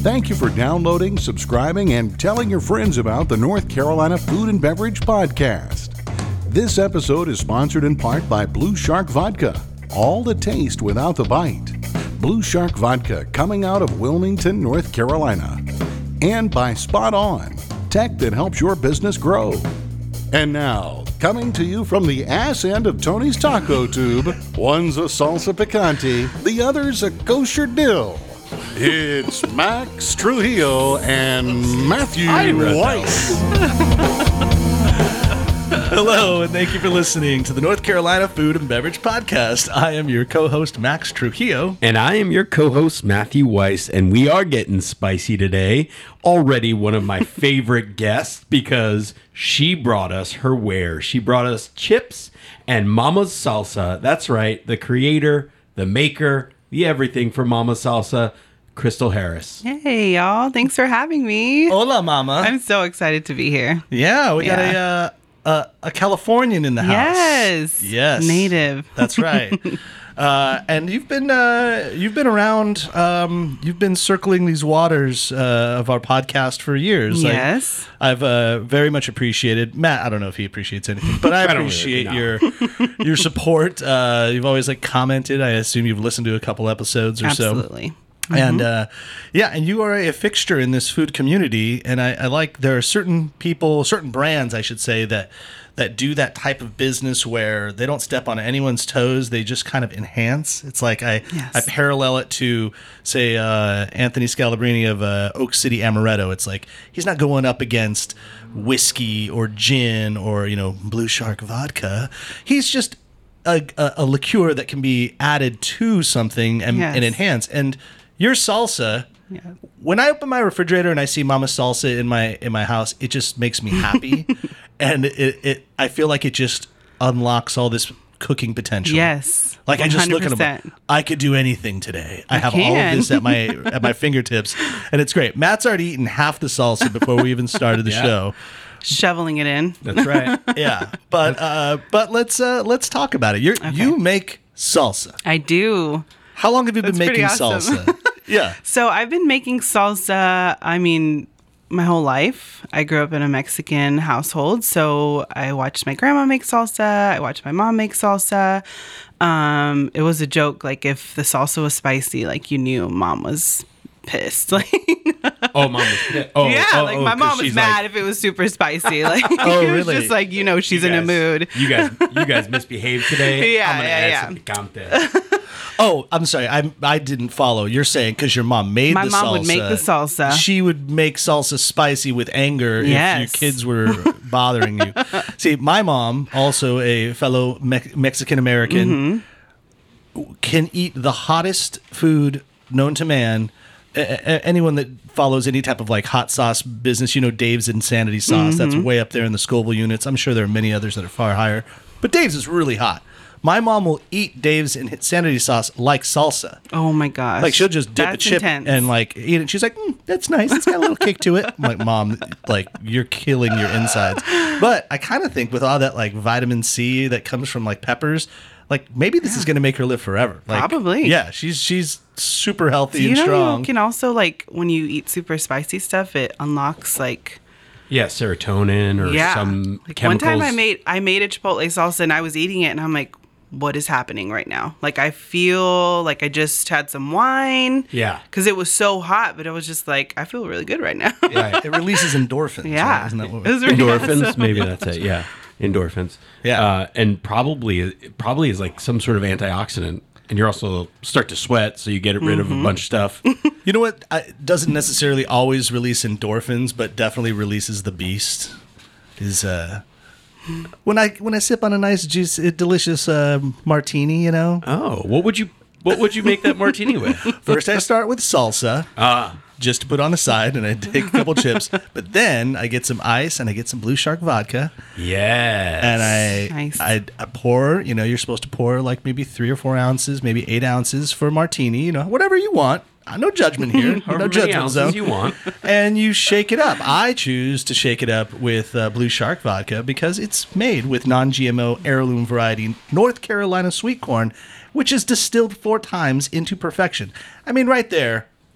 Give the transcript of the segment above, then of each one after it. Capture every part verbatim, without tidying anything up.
Thank you for downloading, subscribing, and telling your friends about the North Carolina Food and Beverage Podcast. This episode is sponsored in part by Blue Shark Vodka. All the taste without the bite. Blue Shark Vodka, coming out of Wilmington, North Carolina. And by Spot On, tech that helps your business grow. And now, coming to you from the ass end of Tony's taco tube, one's a salsa picante, the other's a kosher dill. It's Max Trujillo and Matthew Weiss. Hello, and thank you for listening to the North Carolina Food and Beverage Podcast. I am your co-host, Max Trujillo. And I am your co-host, Matthew Weiss, and we are getting spicy today. Already one of my favorite guests because she brought us her wares. She brought us chips and Mama's Salsa. That's right, the creator, the maker, the everything for Mama's Salsa, Crystal Harris. Hey, y'all. Thanks for having me. Hola, Mama. I'm so excited to be here. Yeah, we Yeah. got a... Uh, Uh, a Californian in the house. Yes. Yes. Native. That's right. uh, and you've been uh, you've been around. Um, you've been circling these waters uh, of our podcast for years. Like, Yes. I've uh, very much appreciated Matt. I don't know if he appreciates anything, but I I don't appreciate really, your your support. Uh, you've always like commented. I assume you've listened to a couple episodes or so. Absolutely. And uh, yeah, and you are a fixture in this food community, and I, I like there are certain people, certain brands, I should say, that that do that type of business where they don't step on anyone's toes; they just kind of enhance. It's like I Yes. I parallel it to say uh, Anthony Scalabrini of uh, Oak City Amaretto. It's like he's not going up against whiskey or gin or you know Blue Shark vodka. He's just a, a, a liqueur that can be added to something and, Yes. and enhance and. Your salsa, Yeah. when I open my refrigerator and I see Mama Salsa in my in my house, it just makes me happy, and it, it I feel like it just unlocks all this cooking potential. Yes. like I just look at one hundred them. percent. I could do anything today. I You have all of can. this at my at my fingertips, and it's great. Matt's already eaten half the salsa before we even started the Yeah. show. Shoveling it in. That's right. Yeah, but uh, but let's uh, let's talk about it. You are you make salsa. I do. How long have you been That's pretty making awesome. salsa? Yeah. So I've been making salsa, I mean, my whole life. I grew up in a Mexican household, so I watched my grandma make salsa. I watched my mom make salsa. Um, it was a joke, like if the salsa was spicy, like you knew mom was pissed. Like, Oh, Mom was pissed. Oh, yeah, oh, like oh, my 'cause mom was she's mad like, if it was super spicy. Like, Oh, it was really? just like, you know, she's "You in a guys- mood. You guys, you guys misbehaved today. Yeah, I'm gonna yeah, add yeah. some picante. Oh, I'm sorry. I I didn't follow. You're saying because your mom made My the mom salsa. would make the salsa. She would make salsa spicy with anger if Yes. your kids were bothering you. See, my mom, also a fellow Me- Mexican American, Mm-hmm. can eat the hottest food known to man. A- a- anyone that follows any type of like hot sauce business, you know, Dave's Insanity Sauce. That's Mm-hmm. way up there in the Scoville units. I'm sure there are many others that are far higher, but Dave's is really hot. My mom will eat Dave's Insanity Sauce like salsa. Oh my gosh. Like she'll just dip That's a chip intense. and like eat it. She's like, mm, "That's nice. It's got a little kick to it." I'm like, "Mom, like you're killing your insides." But I kind of think with all that like vitamin C that comes from like peppers, like maybe this is going to make her live forever. Like, Probably. Yeah, she's she's super healthy Do you and know strong. you can also, like, when you eat super spicy stuff, it unlocks, like, Yeah, serotonin or yeah. some Like, chemicals. one time I made I made a Chipotle salsa and I was eating it and I'm like, what is happening right now? Like, I feel like I just had some wine. Yeah. Because it was so hot, but I was just like, I feel really good right now. Right. It releases endorphins. Yeah. right? Isn't that what It was really Endorphins, awesome. maybe that's it. Yeah, endorphins. Yeah. uh, and probably probably is like some sort of antioxidant, and you're also start to sweat, so you get rid of a bunch of stuff. You know what? I, doesn't necessarily always release endorphins, but definitely releases the beast. Is uh, when I when I sip on a nice juice, a delicious uh, martini. You know, Oh, what would you what would you make that martini with? first I start with salsa. Ah, Just to put on the side, and I take a couple chips. But then I get some ice and I get some Blue Shark vodka, yes. and I, Nice. I I pour. You know, you're supposed to pour like maybe three or four ounces, maybe eight ounces for a martini. You know, whatever you want. Uh, No judgment here. However no many judgment ounces zone. you want. And you shake it up. I choose to shake it up with uh, Blue Shark vodka because it's made with non-G M O heirloom variety North Carolina sweet corn, which is distilled four times into perfection. I mean, right there,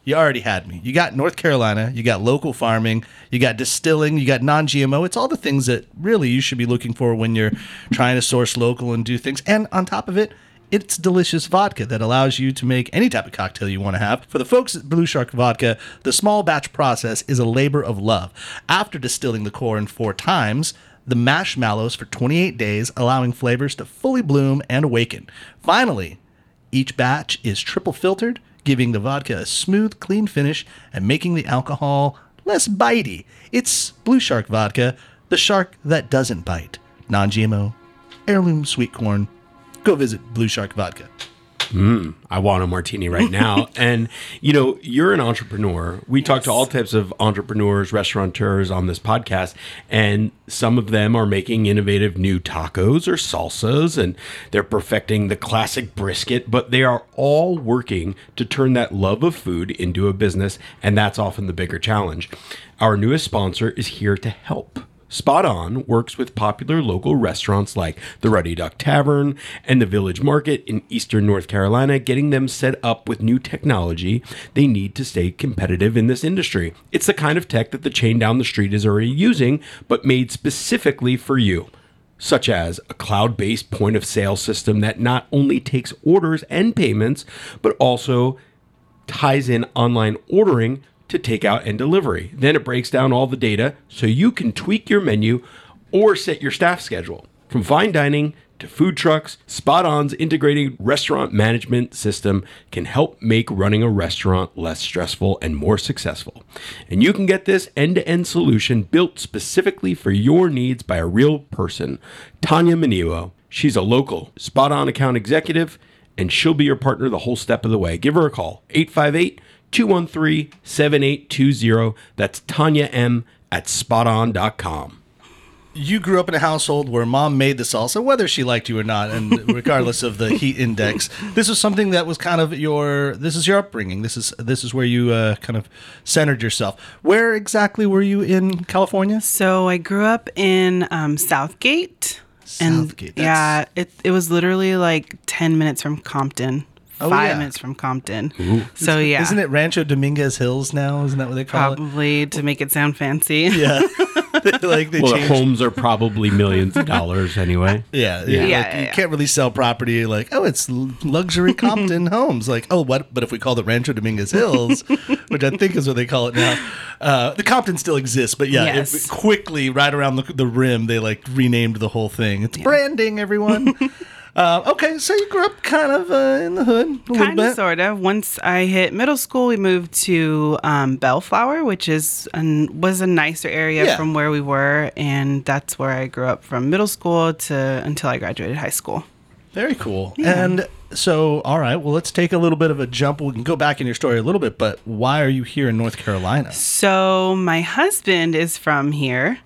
you already had me. You got North Carolina, you got local farming, you got distilling, you got non-G M O. It's all the things that really you should be looking for when you're trying to source local and do things. And on top of it, it's delicious vodka that allows you to make any type of cocktail you want to have. For the folks at Blue Shark Vodka, the small batch process is a labor of love. After distilling the corn four times, the mash mallows for twenty-eight days, allowing flavors to fully bloom and awaken. Finally, each batch is triple filtered, giving the vodka a smooth, clean finish and making the alcohol less bitey. It's Blue Shark Vodka, the shark that doesn't bite. Non-G M O, heirloom sweet corn. Go visit Blue Shark Vodka. Mm, I want a martini right now. And, you know, you're an entrepreneur. We yes. talk to all types of entrepreneurs, restaurateurs on this podcast, and some of them are making innovative new tacos or salsas, and they're perfecting the classic brisket, but they are all working to turn that love of food into a business, and that's often the bigger challenge. Our newest sponsor is here to help. Spot On works with popular local restaurants like the Ruddy Duck Tavern and the Village Market in eastern North Carolina, getting them set up with new technology they need to stay competitive in this industry. It's the kind of tech that the chain down the street is already using, but made specifically for you, such as a cloud-based point-of-sale system that not only takes orders and payments, but also ties in online ordering to takeout and delivery. Then it breaks down all the data so you can tweak your menu or set your staff schedule. From fine dining to food trucks, Spot On's integrated restaurant management system can help make running a restaurant less stressful and more successful. And you can get this end-to-end solution built specifically for your needs by a real person, Tanya Maniwo. She's a local Spot On account executive, and she'll be your partner the whole step of the way. Give her a call, eight five eight, two one three, seven eight two zero. That's Tanya M at spot on dot com. You grew up in a household where mom made the salsa, whether she liked you or not, and regardless of the heat index. This was something that was kind of your, this is your upbringing. This is this is where you uh, kind of centered yourself. Where exactly were you in California? So I grew up in um, Southgate. Southgate. And yeah, it, it was literally like ten minutes from Compton. Oh, Five yeah. minutes from Compton. Ooh. So, yeah. Isn't it Rancho Dominguez Hills now? Isn't that what they call Probably it? to make it sound fancy. Yeah. like they well, changed. homes are probably millions of dollars anyway. Yeah. Yeah. yeah, Yeah, like, yeah, you yeah. can't really sell property like, oh, it's l- luxury Compton homes. Like, oh, what? But if we called it Rancho Dominguez Hills, which I think is what they call it now, uh, the Compton still exists. But yeah, Yes. it, quickly, right around the, the rim, they like renamed the whole thing. It's Yeah. branding, everyone. Uh, okay, so you grew up kind of uh, in the hood, a little Kind bit. of, sort of. Once I hit middle school, we moved to um, Bellflower, which is an, was a nicer area Yeah. from where we were, and that's where I grew up from middle school to until I graduated high school. Very cool. Yeah. And so, all right, well, let's take a little bit of a jump. We can go back in your story a little bit, but why are you here in North Carolina? So my husband is from here.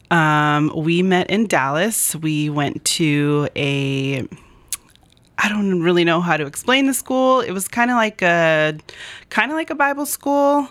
Um, we met in Dallas. We went to a, I don't really know how to explain the school. It was kind of like a, kind of like a Bible school.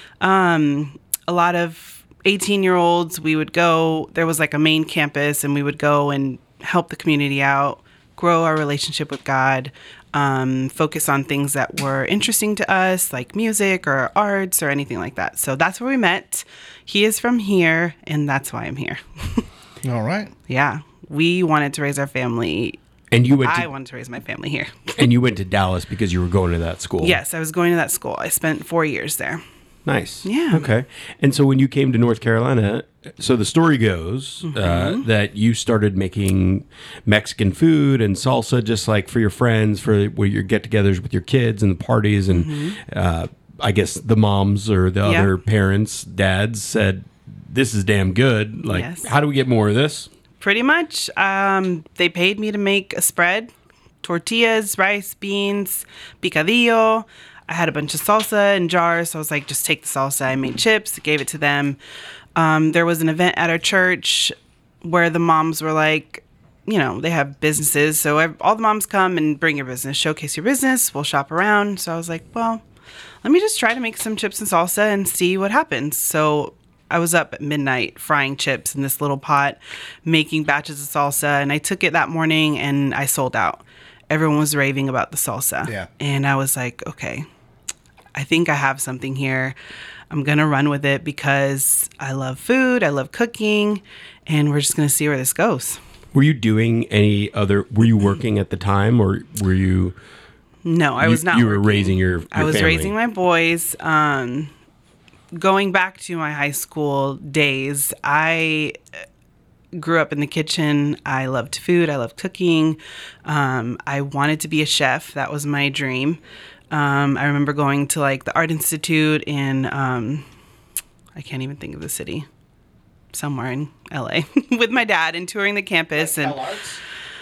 Um, a lot of eighteen year olds, we would go, there was like a main campus, and we would go and help the community out, grow our relationship with God, um, focus on things that were interesting to us, like music or arts or anything like that. So that's where we met. He is from here, and that's why I'm here. All right. Yeah. We wanted to raise our family. And you went I to, wanted to raise my family here. and you went to Dallas because you were going to that school. Yes, I was going to that school. I spent four years there. Nice. Yeah. Okay. And so when you came to North Carolina, so the story goes Mm-hmm. uh, that you started making Mexican food and salsa just like for your friends, for your get-togethers with your kids and the parties. And Mm-hmm. uh, I guess the moms or the Yeah. other parents, dads said, this is damn good. Like, Yes. how do we get more of this? Pretty much. Um, they paid me to make a spread, tortillas, rice, beans, picadillo. I had a bunch of salsa in jars, so I was like, just take the salsa. I made chips, gave it to them. Um, there was an event at our church where the moms were like, you know, they have businesses, so ev- all the moms come and bring your business, showcase your business, we'll shop around. So I was like, well, let me just try to make some chips and salsa and see what happens. So I was up at midnight frying chips in this little pot, making batches of salsa, and I took it that morning and I sold out. Everyone was raving about the salsa. Yeah. And I was like, okay, I think I have something here. I'm going to run with it because I love food. I love cooking. And we're just going to see where this goes. Were you doing any other, were you working at the time or were you? No, I you, was not You were working. raising your, your I was family. raising my boys. Um, going back to my high school days, I grew up in the kitchen. I loved food. I loved cooking. Um, I wanted to be a chef. That was my dream. Um, I remember going to like the Art Institute in, um, I can't even think of the city, somewhere in L A with my dad and touring the campus. Like and Cal Arts?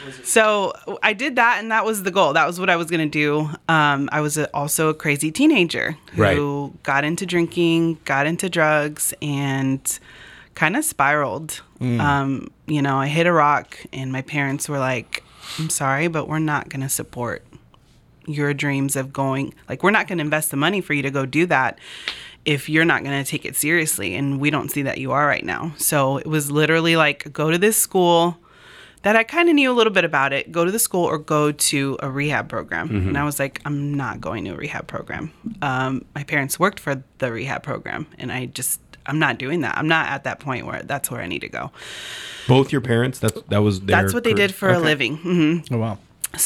so I did that, and that was the goal. That was what I was going to do. Um, I was a, also a crazy teenager who Right. got into drinking, got into drugs, and kind of spiraled. Mm. Um, you know, I hit a rock, and my parents were like, I'm sorry, but we're not going to support your dreams of going, like, we're not going to invest the money for you to go do that if you're not going to take it seriously. And we don't see that you are right now. So it was literally like, go to this school that I kind of knew a little bit about it, go to the school or go to a rehab program. Mm-hmm. And I was like, I'm not going to a rehab program. Um, my parents worked for the rehab program, and I just, I'm not doing that. I'm not at that point where that's where I need to go. Both your parents? That's, that was their That's what they career? did for a Okay. living. hmm Oh, wow.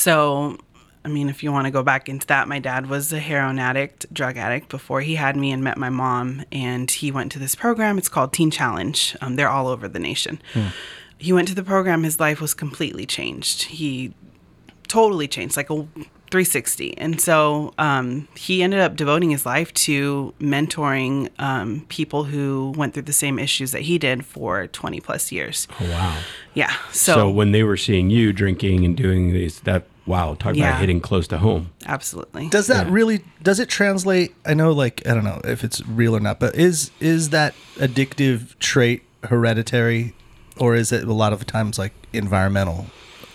So, I mean, if you want to go back into that, my dad was a heroin addict, drug addict before he had me and met my mom. And he went to this program. It's called Teen Challenge. Um, they're all over the nation. Hmm. He went to the program. His life was completely changed. He totally changed, like a three sixty. And so um, he ended up devoting his life to mentoring um, people who went through the same issues that he did for twenty plus years. Oh, wow. Yeah. So, So, when they were seeing you drinking and doing these, that, wow, talk Yeah. about hitting close to home. absolutely. Does that Yeah. really, does it translate? I know, like, I don't know if it's real or not, but is is that addictive trait hereditary, or is it a lot of times like environmental?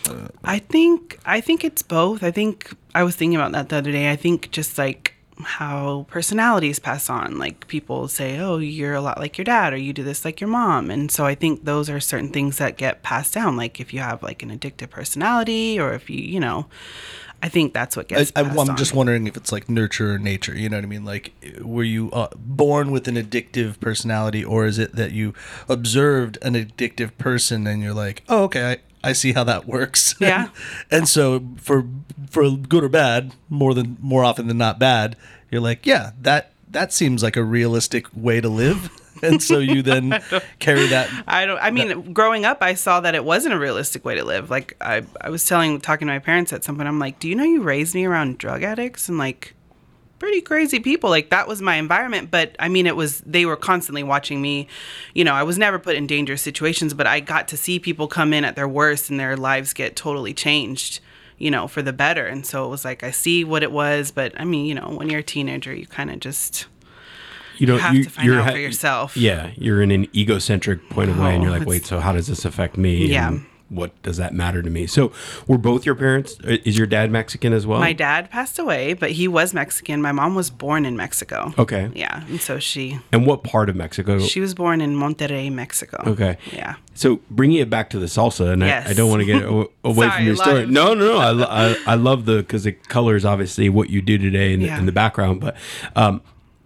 I think I think it's both. I think I was thinking about that the other day. I think just like how personalities pass on. Like people say, "Oh, you're a lot like your dad," or "You do this like your mom." And so I think those are certain things that get passed down. Like if you have like an addictive personality, or if you, you know, I think that's what I, gets I, passed I'm on. just wondering if it's like nurture or nature. You know what I mean? Like, were you uh, born with an addictive personality, or is it that you observed an addictive person and you're like, oh, okay, I, I see how that works. Yeah. And so for for good or bad, more than more often than not bad, you're like, yeah, that that seems like a realistic way to live. And so you then carry that. I don't. I mean, growing up, I saw that it wasn't a realistic way to live. Like I, I was telling, talking to my parents at some point. I'm like, do you know you raised me around drug addicts and like pretty crazy people? Like that was my environment. But I mean, it was they were constantly watching me. You know, I was never put in dangerous situations, but I got to see people come in at their worst and their lives get totally changed, you know, for the better. And so it was like I see what it was. But I mean, you know, when you're a teenager, you kind of just. You don't have you, to find you're out ha- for yourself. Yeah, you're in an egocentric point of way, and Oh, you're like, it's- wait, so how does this affect me? Yeah. And what does that matter to me? So, were both your parents? Is your dad Mexican as well? My dad passed away, but he was Mexican. My mom was born in Mexico. Okay. Yeah, and so she And what part of Mexico? she was born in Monterrey, Mexico. Okay. Yeah. So bringing it back to the salsa, and Yes. I, I don't want to get a- away Sorry, from your a lot story. of- No, no, no. I, lo- I, I love the because it colors obviously what you do today in, the Yeah. in the background. But um,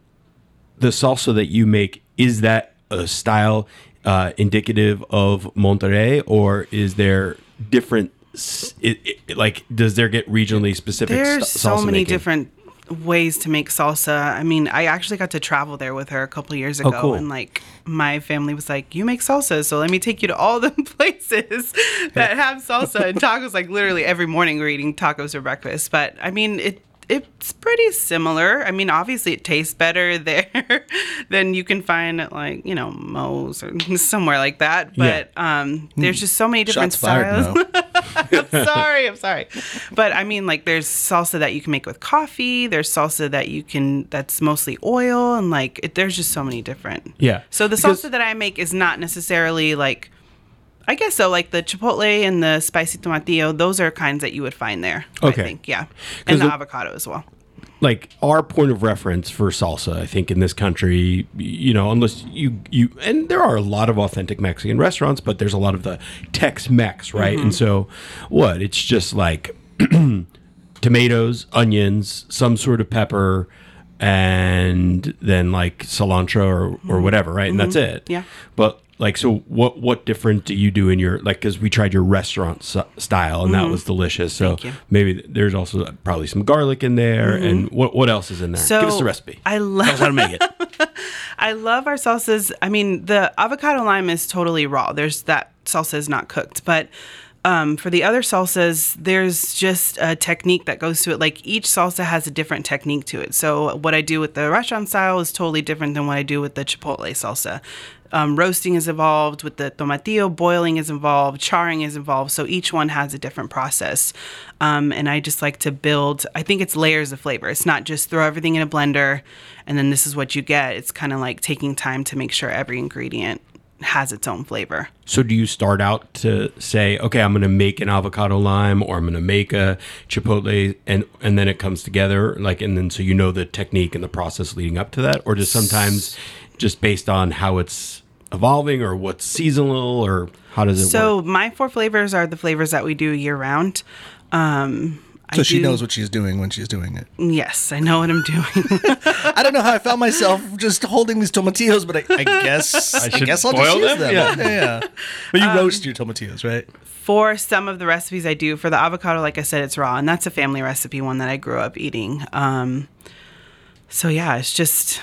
the salsa that you make, is that a style uh, indicative of Monterrey, or is there different? s- It, it, like, does there get regionally specific? There's s- so salsa many making? different ways to make salsa. I mean, I actually got to travel there with her a couple of years ago, cool. and like my family was like, "You make salsa, so let me take you to all the places that have salsa and tacos." Like literally every morning we're eating tacos for breakfast. But I mean, it it's pretty similar. I mean, obviously it tastes better there than you can find at like you know Moe's or somewhere like that. But um, there's just so many different Shots fired, styles. Mo. I'm sorry, I'm sorry. But I mean, like, there's salsa that you can make with coffee. There's salsa that you can, that's mostly oil. And, like, it, there's just so many different. Yeah. So the Because- salsa that I make is not necessarily, like, I guess so. Like, the chipotle and the spicy tomatillo, those are kinds that you would find there, Okay. I think. Yeah. 'Cause And the the- avocado as well. Like our point of reference for salsa, I think in this country, you know, unless you you and there are a lot of authentic Mexican restaurants, but there's a lot of the Tex-Mex, right? And so, what? It's just like tomatoes, onions, some sort of pepper, and then like cilantro or, or whatever, right? And that's it. Yeah. But like, so what what different do you do in your, like, because we tried your restaurant s- style and that was delicious. So Thank you. maybe there's also probably some garlic in there. And what what else is in there? So Give us the recipe. I Tell us love how to make it. I love our salsas. I mean, the avocado lime is totally raw. There's that salsa is not cooked, but um, for the other salsas, there's just a technique that goes to it. Like each salsa has a different technique to it. So what I do with the restaurant style is totally different than what I do with the chipotle salsa. Um, roasting is involved with the tomatillo, boiling is involved, charring is involved. So each one has a different process. Um, and I just like to build, I think it's layers of flavor. It's not just throw everything in a blender and then this is what you get. It's kind of like taking time to make sure every ingredient has its own flavor. So do you start out to say, okay, I'm going to make an avocado lime or I'm going to make a chipotle and and then it comes together, like, and then so you know the technique and the process leading up to that? Or just sometimes just based on how it's evolving or what's seasonal, or how does it So work? my four flavors are the flavors that we do year round. Um, So I she do- knows what she's doing when she's doing it. Yes, I know what I'm doing. I don't know how I found myself just holding these tomatillos, but I, I guess I, should guess I'll boil just use them? them. Yeah. Yeah, yeah. But you roast your tomatillos, right? For some of the recipes I do, for the avocado, like I said, it's raw, and that's a family recipe, one that I grew up eating. Um, so yeah, it's just,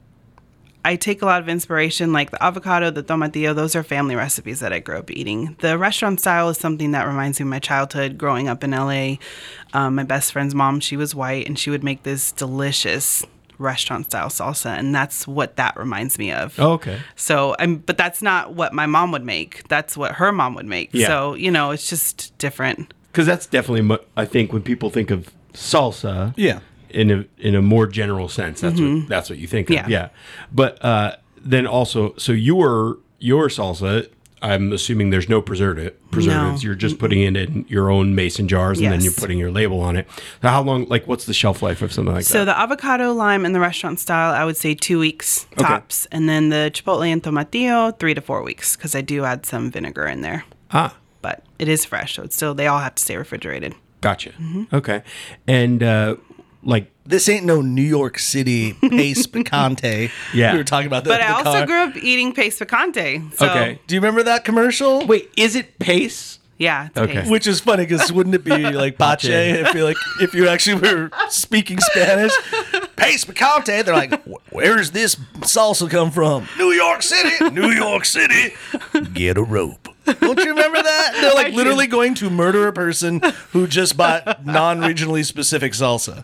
I take a lot of inspiration, like the avocado, the tomatillo, those are family recipes that I grew up eating. The restaurant style is something that reminds me of my childhood growing up in L A. Um, my best friend's mom, she was white, and she would make this delicious restaurant style salsa, and that's what that reminds me of. Oh, okay. So, I'm, but that's not what my mom would make. That's what her mom would make. Yeah. So, you know, it's just different. Because that's definitely, mo- I think, when people think of salsa, Yeah. in a in a more general sense, that's what that's what you think of. Yeah. Yeah. But uh, then also, so your your salsa, I'm assuming there's no preservative preservatives. No. You're just putting it in your own mason jars, and then Yes. you're putting your label on it. So how long? Like, what's the shelf life of something like So that? the avocado lime and the restaurant style, I would say two weeks Okay. tops. And then the chipotle and tomatillo, three to four weeks, because I do add some vinegar in there. ah, But it is fresh, so it's still, they all have to stay refrigerated. gotcha. Mm-hmm. Okay, and uh, like. This ain't no New York City pace picante. Yeah. We were talking about that. But in I the also car. grew up eating paste picante. So, Okay. Do you remember that commercial? Wait, is it pace? yeah, it's Okay. paste. Which is funny because wouldn't it be like pache if you like if you actually were speaking Spanish? Pace picante. They're like, where's this salsa come from? New York City. New York City. Get a rope. Don't you remember that? They're like literally going to murder a person who just bought non-regionally specific salsa.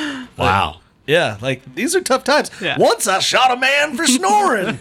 Wow. Yeah, like these are tough times. Yeah. Once I shot a man for snoring.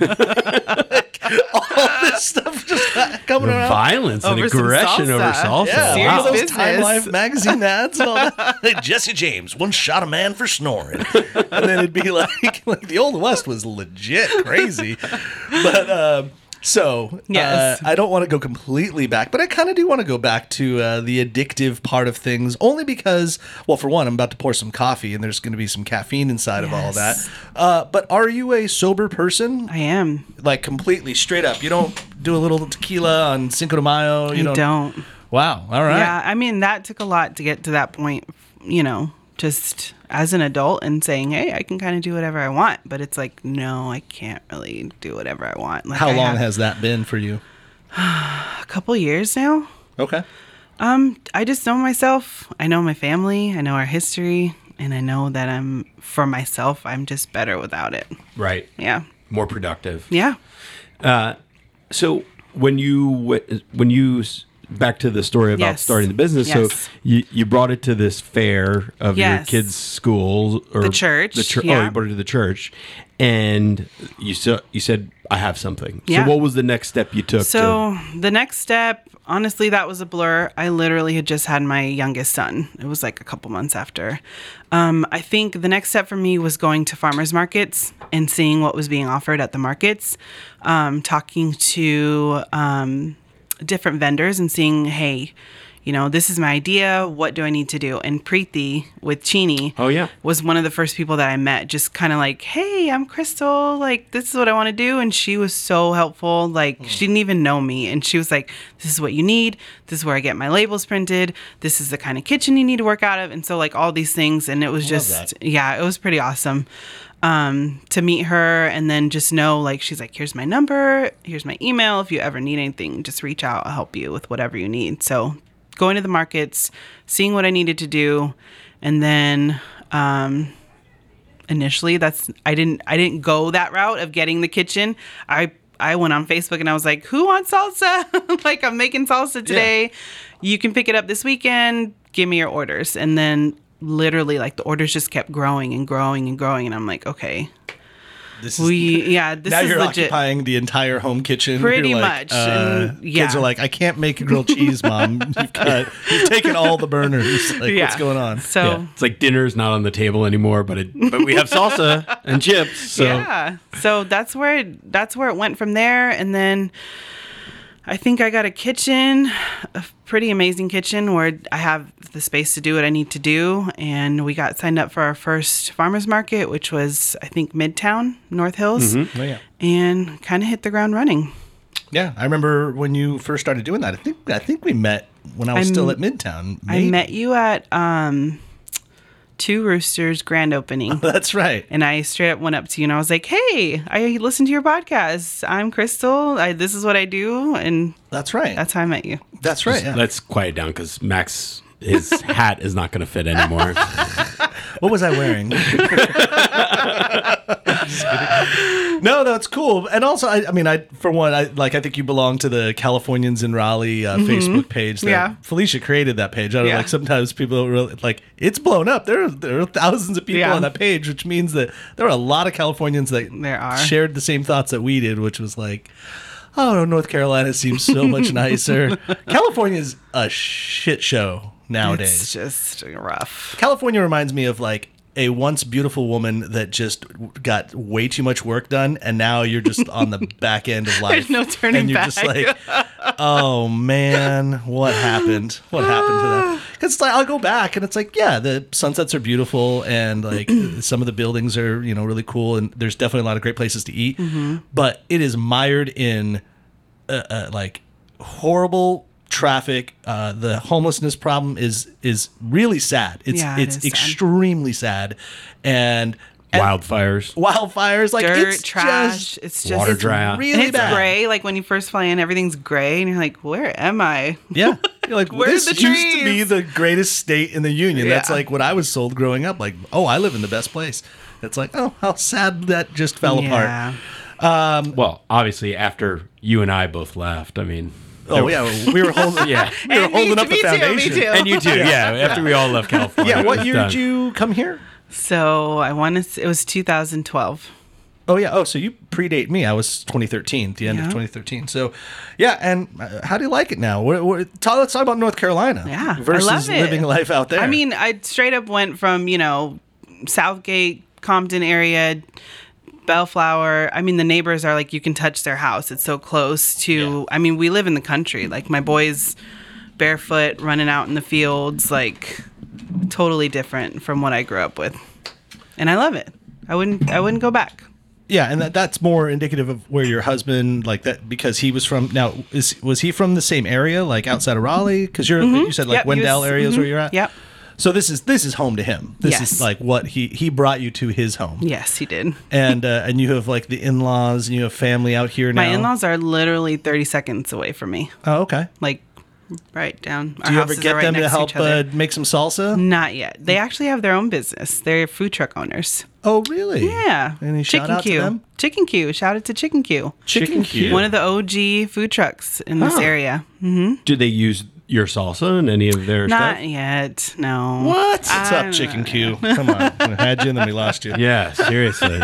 Like, all this stuff just coming around. Violence and Over some aggression salsa. over salsa. Yeah, Serious wow. Those business. Time Life magazine ads and all that. Jesse James once shot a man for snoring, and then it'd be like, like the Old West was legit crazy. But um, so Yes. uh, I don't want to go completely back, but I kind of do want to go back to uh, the addictive part of things, only because, well, for one, I'm about to pour some coffee, and there's going to be some caffeine inside of all that. Yes. Uh, but are you a sober person? I am. Like completely straight up? You don't do a little tequila on Cinco de Mayo? You I don't. Wow. All right. Yeah, I mean, that took a lot to get to that point, you know, just as an adult and saying, hey, I can kind of do whatever I want. But it's like, no, I can't really do whatever I want. Like, How I long have has that been for you? a couple years now? Okay. Um, I just know myself. I know my family. I know our history. And I know that I'm, for myself, I'm just better without it. Right. Yeah. More productive. Yeah. So when you w- when you s- back to the story about Yes. starting the business, Yes. so you, you brought it to this fair of your Yes. kids' school or The church, The church. Oh, yeah. you brought it to the church, and you said you said I have something. Yeah. So what was the next step you took? So the next step, honestly, that was a blur. I literally had just had my youngest son. It was like a couple months after. Um, I think the next step for me was going to farmers markets and seeing what was being offered at the markets, um, talking to um, different vendors and seeing, hey, you know, this is my idea. What do I need to do? And Preeti with Chini Oh, yeah. was one of the first people that I met, just kind of like, hey, I'm Crystal. Like, this is what I want to do. And she was so helpful. Like, she didn't even know me. And she was like, this is what you need. This is where I get my labels printed. This is the kind of kitchen you need to work out of. And so, like, all these things. And it was just, that. yeah, it was pretty awesome um, to meet her and then just know, like, she's like, here's my number. Here's my email. If you ever need anything, just reach out. I'll help you with whatever you need. So going to the markets, seeing what I needed to do. And then um, initially that's, I didn't, I didn't go that route of getting the kitchen. I I went on Facebook and I was like, who wants salsa? Like, I'm making salsa today. Yeah. You can pick it up this weekend. Give me your orders. And then literally, like, the orders just kept growing and growing and growing. And I'm like, okay. This is, we, yeah, this now is you're legit. Occupying the entire home kitchen. Pretty You're like, much. Uh, and, yeah. Kids are like, I can't make grilled cheese, Mom. You've got, you've taken all the burners. Like, yeah. what's going on? So Yeah. It's like dinner's not on the table anymore, but it, but we have salsa and chips. So yeah. So that's where it, that's where it went from there. And then I think I got a kitchen, a pretty amazing kitchen where I have the space to do what I need to do. And we got signed up for our first farmers market, which was, I think, Midtown, North Hills, Oh, yeah. and kind of hit the ground running. Yeah, I remember when you first started doing that. I think I think we met when I was I'm- still at Midtown. I maybe. met you at um, Two Roosters grand opening. That's right. And I straight up went up to you and I was like, hey, I listened to your podcast. I'm Crystal. I, this is what I do. And That's right. that's how I met you. That's right. Yeah. let's quiet down because Max, his hat is not going to fit anymore. What was I wearing? No, that's cool. And also, I, I mean, I for one, I like. I think you belong to the Californians in Raleigh uh, Facebook page. That Yeah. Felicia created that page. I don't know, Yeah. like sometimes people don't really like. It's blown up. There, are, there are thousands of people Yeah. on that page, which means that there are a lot of Californians that There are. shared the same thoughts that we did, which was like, oh, North Carolina seems so much nicer. California is a shit show nowadays. It's just rough. California reminds me of like a once beautiful woman that just got way too much work done, and now you're just on the back end of life. There's no turning and you're back. just like, oh man, what happened? What happened to that? Because like, I'll go back and it's like, yeah, the sunsets are beautiful, and like some of the buildings are, you know, really cool, and there's definitely a lot of great places to eat. Mm-hmm. But it is mired in uh, uh, like horrible traffic. Uh, the homelessness problem is is really sad. It's Yeah, it it's is sad. extremely sad, and, and Wildfires. wildfires like Dirt, it's trash. just It's just water it's dry out. really and it's bad. gray. Like when you first fly in, everything's gray, and you're like, "Where am I?" Yeah, you're like, Where's this the used to be trees? the greatest state in the union. That's Yeah. like what I was sold growing up. Like, oh, I live in the best place. It's like, oh, how sad that just fell Yeah. apart. Well, obviously, after you and I both left, I mean. Oh yeah, we were holding. Yeah. we were And me- holding up the me too, me foundation. too. And you too, yeah. After we all left California. Yeah, it what was year done. did you come here? So I want to. It was two thousand twelve. Oh yeah. Oh, so you predate me. I was twenty thirteen, the end of Yeah. twenty thirteen. So, yeah. And uh, how do you like it now? What, what, talk, let's talk about North Carolina. Yeah, I Versus love it. living life out there. I mean, I straight up went from, you know, Southgate, Compton area, Bellflower. I mean, the neighbors are like, you can touch their house. It's so close to, Yeah. I mean, we live in the country. Like, my boys barefoot, running out in the fields, like, totally different from what I grew up with. And I love it. I wouldn't, I wouldn't go back. yeah, and that, that's more indicative of where your husband like that because he was from. Now, is was he from the same area, like outside of Raleigh? Because you're you said like Yep, he was- Wendell area is mhm, where you're at. Yep. So this is this is home to him. This is Yes. like what he he brought you to his home. Yes, he did. And uh, and you have like the in-laws and you have family out here now. My in-laws are literally thirty seconds away from me. Oh, okay. Like, right down. Do you ever get them to help uh, make some salsa? Not yet. They actually have their own business. They're food truck owners. Oh, really? Yeah. Any shout Chicken out Q. to them? Chicken Q. Shout out to Chicken Q. Chicken Q. One of the O G food trucks in this Oh. area. Do they use your salsa in any of their Not stuff? yet. No. What? What's I up, don't Chicken know. Q? Come on. We had you and then we lost you. Yeah, seriously.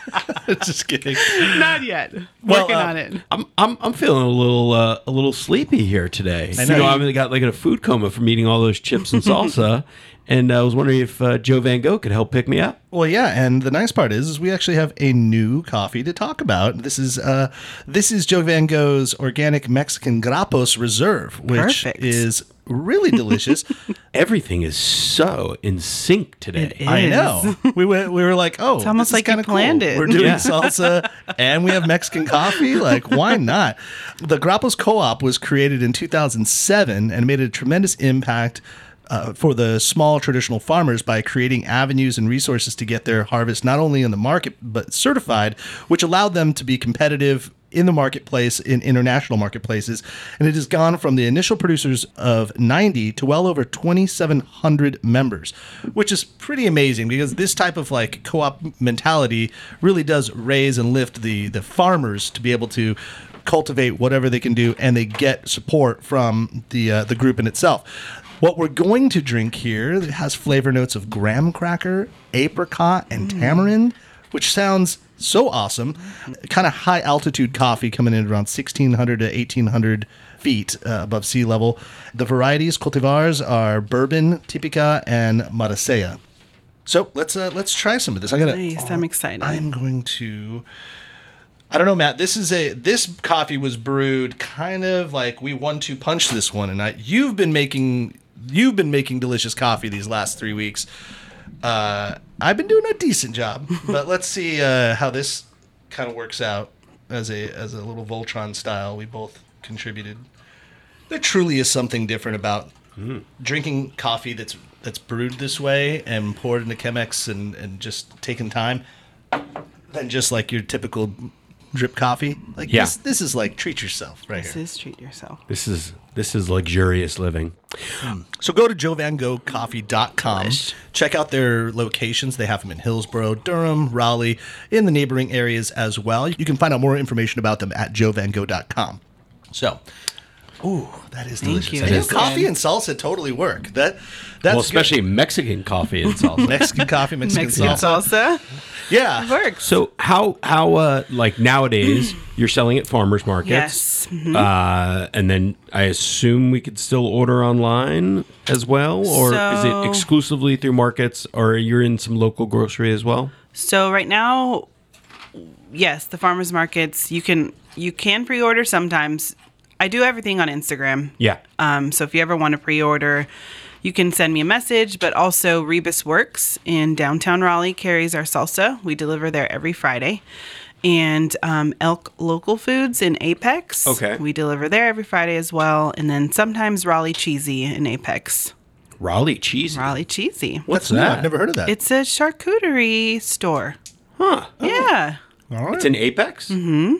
Just kidding. Not yet. Well, Working uh, on it. I'm I'm I'm feeling a little uh, a little sleepy here today. I I know. know. You know, I've got like a food coma from eating all those chips and salsa, and I was wondering if uh, Joe Van Gogh could help pick me up. Well, yeah, and the nice part is, is we actually have a new coffee to talk about. This is uh, this is Joe Van Gogh's Organic Mexican Grapos Reserve, which Perfect. is really delicious. Everything is so in sync today. It I is. know. We went, we were like, oh, It's almost like you kind of planned cool. it. We're doing Yeah. salsa and we have Mexican coffee. Like, why not? The Grappos Co-op was created in two thousand seven and made a tremendous impact uh, for the small traditional farmers by creating avenues and resources to get their harvest not only in the market but certified, which allowed them to be competitive in the marketplace, in international marketplaces. And it has gone from the initial producers of ninety to well over twenty-seven hundred members, which is pretty amazing because this type of like co-op mentality really does raise and lift the the farmers to be able to cultivate whatever they can do, and they get support from the uh, the group in itself. What we're going to drink here has flavor notes of graham cracker, apricot, and tamarind, which sounds so awesome. Kind of high altitude coffee coming in around sixteen hundred to eighteen hundred feet uh, above sea level. The varieties, cultivars, are bourbon, typica, and maracea. So let's uh, let's try some of this. I'm gonna. Nice. I'm excited. I'm going to. I don't know, Matt. This is a this coffee was brewed kind of like we one two punch this one, and I you've been making you've been making delicious coffee these last three weeks. Uh, I've been doing a decent job, but let's see uh, how this kind of works out as a as a little Voltron style. We both contributed. There truly is something different about mm. drinking coffee that's that's brewed this way and poured into Chemex and, and just taking time than just like your typical drip coffee. Like Yeah. this, this is like treat yourself right This here. is treat yourself. This is this is luxurious living. So go to joe van gogh coffee dot com. Delish. Check out their locations. They have them in Hillsborough, Durham, Raleigh, in the neighboring areas as well. You can find out more information about them at joe van gogh dot com. So, ooh, that is delicious. you. I It know is coffee good. and salsa totally work. That that's Well, especially Mexican coffee and salsa. good. Mexican coffee, Mexican, Mexican salsa. salsa Yeah. works. So how how uh like nowadays you're selling at farmers markets? Yes. Mhm. Uh, and then I assume we could still order online as well, or is So- it exclusively through markets, or you're in some local grocery as well? So right now, yes, the farmers markets you can you can pre-order sometimes. I do everything on Instagram. Yeah. Um, so if you ever want to pre-order, you can send me a message. But also, Rebus Works in downtown Raleigh carries our salsa. We deliver there every Friday. And um, Elk Local Foods in Apex. Okay. We deliver there every Friday as well. And then sometimes Raleigh Cheesy in Apex. Raleigh cheese. Raleigh Cheesy. What's That's new. that? I've never heard of that. It's a charcuterie store. Huh. Yeah. All right. It's in Apex. Mm-hmm.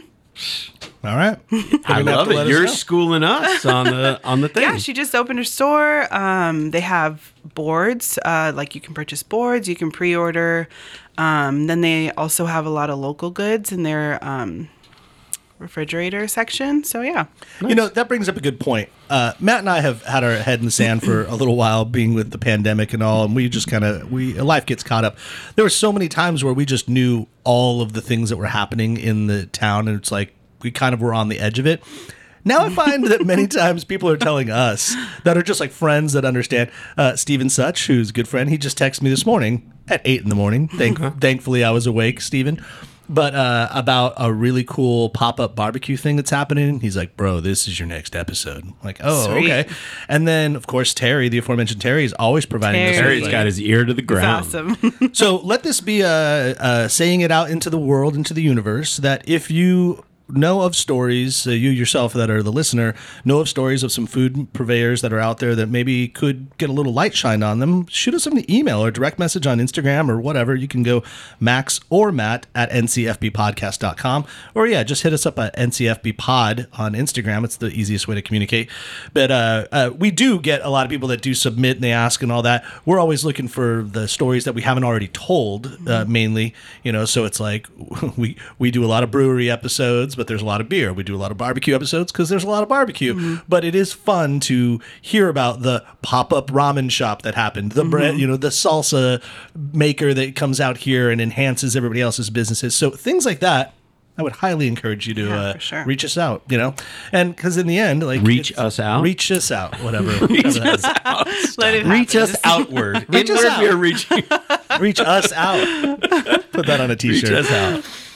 All right. I You're gonna have love to let it. us You're know. schooling us on the on the thing. Yeah, she just opened her store. Um, they have boards, uh, like you can purchase boards, you can pre-order. Um, then they also have a lot of local goods in their um, refrigerator section. So yeah, You know, that brings up a good point. Uh, Matt and I have had our head in the sand for a little while, being with the pandemic and all, and we just kind of we life gets caught up. There were so many times where we just knew all of the things that were happening in the town, and it's like we kind of were on the edge of it. Now I find that many times people are telling us that are just like friends that understand. Uh, Steven Such, who's a good friend, he just texted me this morning at eight in the morning. Thank- Thankfully, I was awake, Steven. But uh, about a really cool pop-up barbecue thing that's happening. He's like, bro, this is your next episode. I'm like, oh, Sweet. okay. And then, of course, Terry, the aforementioned Terry, is always providing this. Terry. with, Terry's like- got his ear to the it's ground. awesome. so let this be uh, uh, saying it out into the world, into the universe, that if you know of stories, uh, you yourself that are the listener, know of stories of some food purveyors that are out there that maybe could get a little light shined on them, shoot us an email or direct message on Instagram or whatever. You can go Max or Matt at N C F B podcast dot com, or yeah, just hit us up at N C F B pod on Instagram. It's the easiest way to communicate. But uh, uh, we do get a lot of people that do submit and they ask and all that. We're always looking for the stories that we haven't already told, uh, mainly, you know, so it's like we, we do a lot of brewery episodes, but there's a lot of beer. We do a lot of barbecue episodes because there's a lot of barbecue. Mm-hmm. But it is fun to hear about the pop-up ramen shop that happened, the bread, Mm-hmm. you know, the salsa maker that comes out here and enhances everybody else's businesses. So things like that, I would highly encourage you to Yeah, uh, for sure. reach us out. You know, and because in the end, like Reach it's- us out? reach us out, whatever. whatever that is. Let it Reach happen. us outward. Reach us Inward out. we are reaching. Reach us out. Put that on a Reach t-shirt. us out.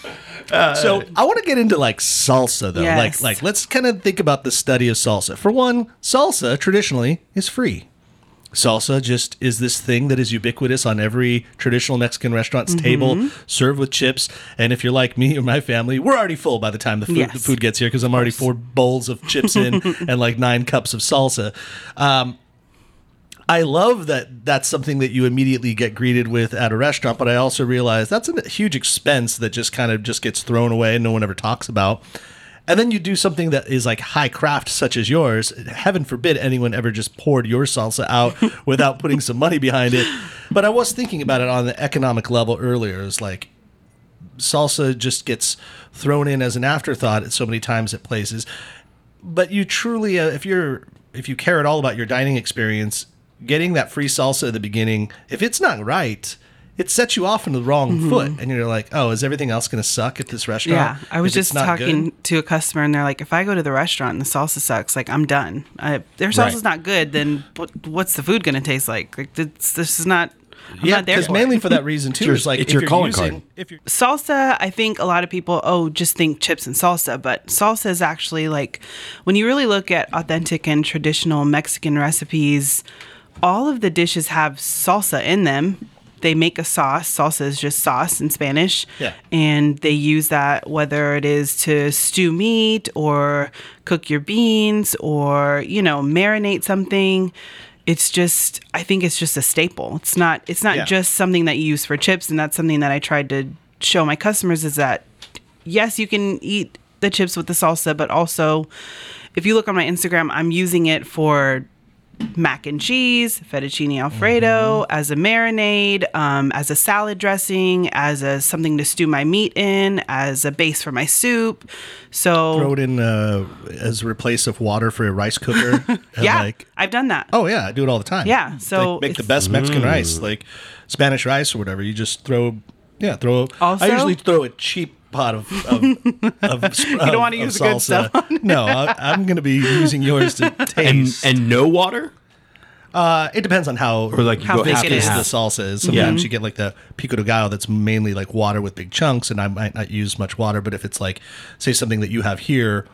So I want to get into like salsa though. Yes. Like like let's kind of think about the study of salsa. For one, salsa traditionally is free. Salsa just is this thing that is ubiquitous on every traditional Mexican restaurant's Mm-hmm. table, served with chips. And if you're like me or my family, we're already full by the time the food, Yes. the food gets here because I'm already four bowls of chips in and like nine cups of salsa. Um, I love that that's something that you immediately get greeted with at a restaurant, but I also realize that's a huge expense that just kind of just gets thrown away and no one ever talks about. And then you do something that is like high craft, such as yours. Heaven forbid anyone ever just poured your salsa out without putting some money behind it. But I was thinking about it on the economic level earlier. It's like salsa just gets thrown in as an afterthought so many times at places. But you truly, uh, if you're if you care at all about your dining experience, getting that free salsa at the beginning, if it's not right, it sets you off on the wrong Mm-hmm. foot, and you're like, "Oh, is everything else going to suck at this restaurant?" Yeah, I was if it's just not talking good? to a customer, and they're like, "If I go to the restaurant and the salsa sucks, like I'm done. I, if their salsa's Right. not good, then what, what's the food going to taste like? Like this, this is not." I'm Yeah, not there because for mainly it. for that reason too. your- It's like it's if your you're calling using, card. if you're Salsa, I think a lot of people, oh, just think chips and salsa, but salsa is actually like, when you really look at authentic and traditional Mexican recipes, all of the dishes have salsa in them. They make a sauce. Salsa is just sauce in Spanish. Yeah. And they use that whether it is to stew meat or cook your beans or, you know, marinate something. It's just, I think it's just a staple. It's not, it's not Yeah. just something that you use for chips. And that's something that I tried to show my customers is that, yes, you can eat the chips with the salsa, but also if you look on my Instagram, I'm using it for mac and cheese, fettuccine alfredo, as a marinade, um, as a salad dressing, as a something to stew my meat in, as a base for my soup. So throw it in uh, as a replace of water for a rice cooker. and yeah, like, I've done that. oh yeah, I do it all the time. Yeah, so Like, make the it's- best Mexican rice, like Spanish rice or whatever. You just throw, yeah, throw. Also- I usually throw a cheap pot of. of, of you don't wanna use the good stuff on No, I, I'm going to be using yours to And taste. and no water? Uh, it depends on how Or like you How go thick half it and is. the half. salsa is. Sometimes you get like the pico de gallo that's mainly like water with big chunks, and I might not use much water. But if it's like, say, something that you have here,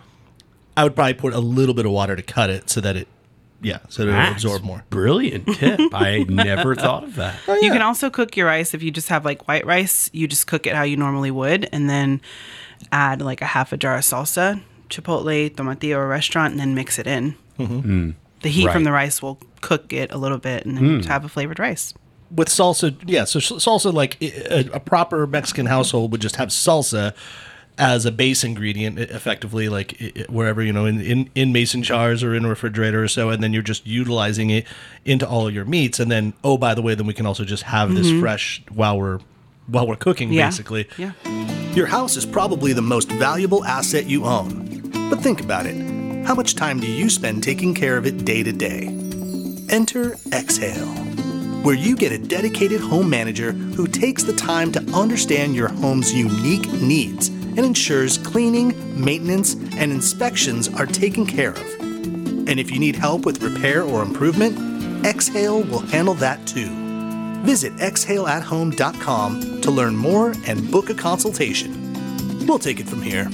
I would probably put a little bit of water to cut it so that it, yeah, so that it'll That's absorb more. Brilliant tip. I never thought of that. You can also cook your rice if you just have like white rice. You just cook it how you normally would, and then add like a half a jar of salsa, chipotle, tomatillo, or restaurant, and then mix it in. Mm-hmm. The heat from Right. the rice will cook it a little bit, and then Mm. you have a flavored rice. With salsa, yeah, so s- salsa, like i- a, a proper Mexican household would just have salsa as a base ingredient, e- effectively, like i- i- wherever, you know, in, in, in mason jars or in a refrigerator or so, and then you're just utilizing it into all of your meats. And then, oh, by the way, then we can also just have this fresh while we're while we're cooking, Yeah. basically. Yeah. Your house is probably the most valuable asset you own. But think about it. How much time do you spend taking care of it day to day? Enter Exhale, where you get a dedicated home manager who takes the time to understand your home's unique needs and ensures cleaning, maintenance, and inspections are taken care of. And if you need help with repair or improvement, Exhale will handle that too. Visit exhale at home dot com to learn more and book a consultation. We'll take it from here.